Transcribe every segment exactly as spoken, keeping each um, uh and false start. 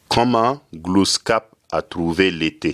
Comment Glooskap a trouvé l'été?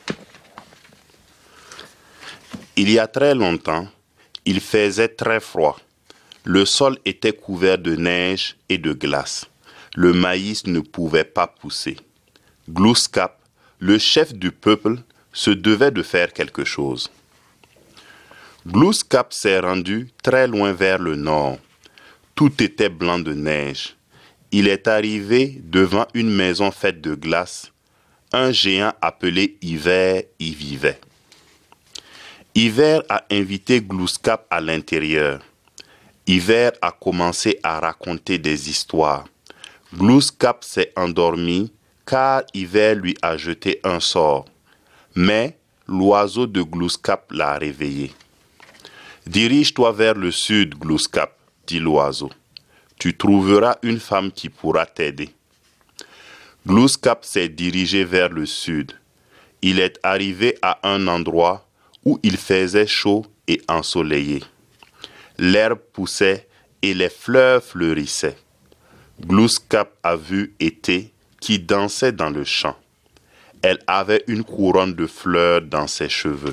Il y a très longtemps, il faisait très froid. Le sol était couvert de neige et de glace. Le maïs ne pouvait pas pousser. Glooskap, le chef du peuple, se devait de faire quelque chose. Glooskap s'est rendu très loin vers le nord. Tout était blanc de neige. Il est arrivé devant une maison faite de glace. Un géant appelé Hiver y vivait. Hiver a invité Glooskap à l'intérieur. Hiver a commencé à raconter des histoires. Glooskap s'est endormi car Hiver lui a jeté un sort. Mais l'oiseau de Glooskap l'a réveillé. « Dirige-toi vers le sud, Glooskap, dit l'oiseau. Tu trouveras une femme qui pourra t'aider. » Glooskap s'est dirigé vers le sud. Il est arrivé à un endroit où il faisait chaud et ensoleillé. L'herbe poussait et les fleurs fleurissaient. Glooskap a vu Été qui dansait dans le champ. Elle avait une couronne de fleurs dans ses cheveux.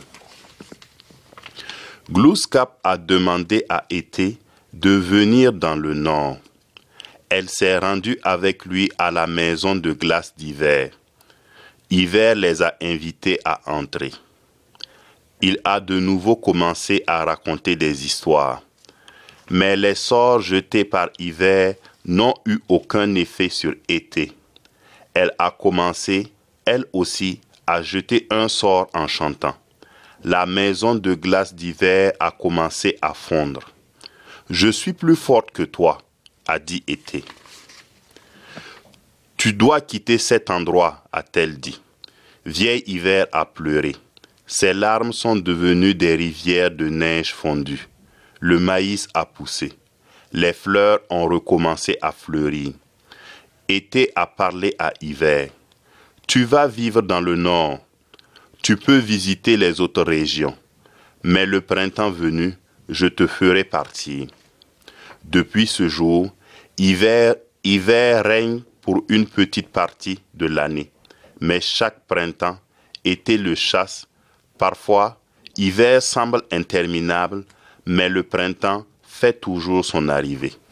Glooskap a demandé à Été de venir dans le nord. Elle s'est rendue avec lui à la maison de glace d'Hiver. Hiver les a invités à entrer. Il a de nouveau commencé à raconter des histoires. Mais les sorts jetés par Hiver n'ont eu aucun effet sur Été. Elle a commencé, elle aussi, à jeter un sort en chantant. La maison de glace d'Hiver a commencé à fondre. « Je suis plus forte que toi », a dit Été. « Tu dois quitter cet endroit », a-t-elle dit. Vieil Hiver a pleuré. Ses larmes sont devenues des rivières de neige fondue. Le maïs a poussé. Les fleurs ont recommencé à fleurir. Été a parlé à Hiver. « Tu vas vivre dans le nord. Tu peux visiter les autres régions. Mais le printemps venu, je te ferai partir. » Depuis ce jour, hiver, hiver règne pour une petite partie de l'année. Mais chaque printemps, Été le chasse. Parfois, hiver semble interminable, mais le printemps fait toujours son arrivée.